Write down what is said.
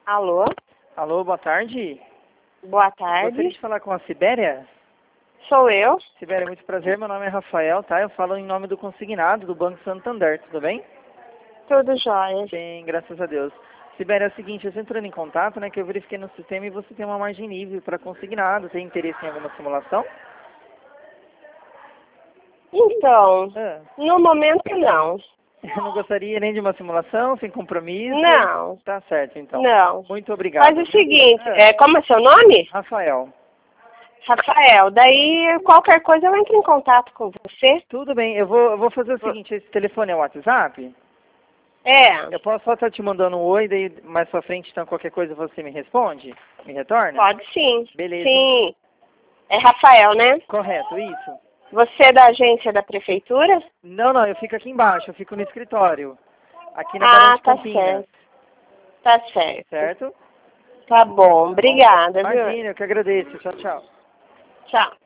Alô? Alô, boa tarde. Boa Gostaria tarde. de falar com a Sibéria. Sou eu. Sibéria, muito prazer. Meu nome é Rafael, tá? Eu falo em nome do consignado do Banco Santander, tudo bem? Tudo jóia. Bem, graças a Deus. Sibéria, é o seguinte, eu estou entrando em contato, né, que eu verifiquei no sistema e você tem uma margem livre para consignado. Tem interesse em alguma simulação? Então, Ah, no momento não. eu não gostaria nem de uma simulação, sem compromisso. Não, Tá certo, então. não. Muito obrigado. Faz o seguinte, Ah, como é seu nome? Rafael. Rafael. Daí, qualquer coisa eu entro em contato com você. Tudo bem, eu vou fazer o seguinte, esse telefone é o WhatsApp? É, Eu posso só estar te mandando um oi, daí mais pra frente, então qualquer coisa você me responde? Me retorna? pode sim. Beleza. Sim. É Rafael, né? Correto, isso. Você é da agência da prefeitura? Não, não, eu fico aqui embaixo, eu fico no escritório. Aqui na Barão Ah, de tá Campinas. certo. Tá certo. Certo? Tá bom. Obrigada, viu? Imagina, eu que agradeço. Tchau, tchau. Tchau.